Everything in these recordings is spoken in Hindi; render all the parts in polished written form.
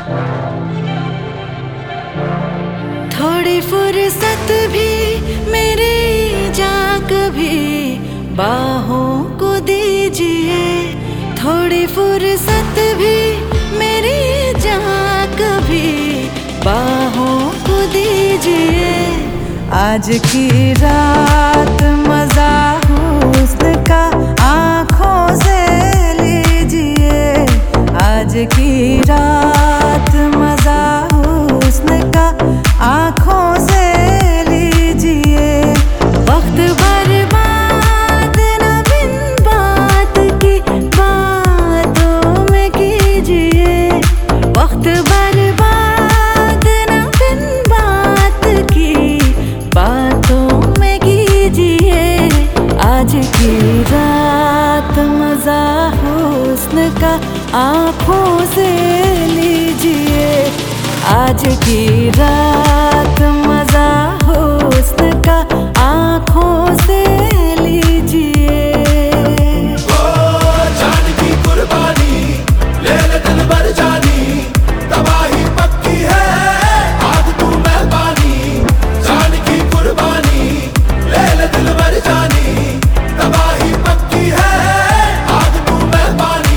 थोड़ी फुर्सत भी मेरी जा कभी बाहों को दीजिए। थोड़ी फुर्सत भी मेरी जा कभी बाहों को दीजिए। आज की रात मजा हुस्न का आँखों से लीजिए। आज की रात मजा हुस्न का आँखों से लीजिए। वक्त बर्बाद न बिन बात की बातों में कीजिए। वक्त बर्बाद न बिन बात की बातों में कीजिए। आज की रात मजा हुस्न का आँखों से लीजिए। आज की रात मजा हुस्न का आँखों से लीजिए। ओ जान की कुर्बानी ले ले दिल भर जानी, तबाही पक्की है आग तू मेहरबानी। जान की कुर्बानी ले ले दिल भर जानी, तबाही पक्की है आग तू मेहरबानी।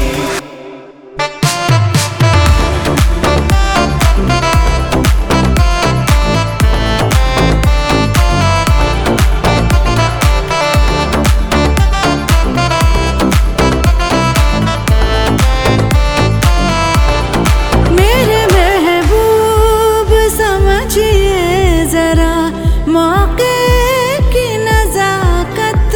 मौके की नजाकत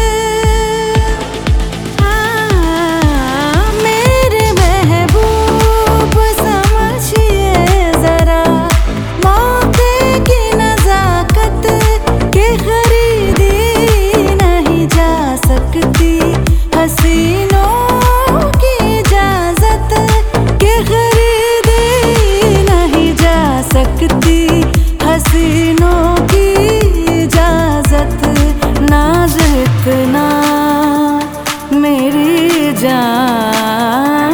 मेरे महबूब समझिए जरा। मौके की नजाकत के खरीदी नहीं जा सकती। हसीनों की इजाजत के खरीदी नहीं जा सकती। हसीनों की इजाजत नाज इतना मेरी जान,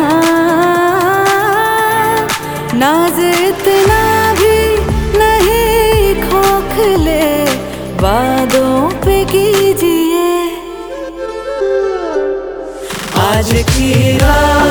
नाज इतना भी नहीं खोखले वादों पे कीजिए। आज की रात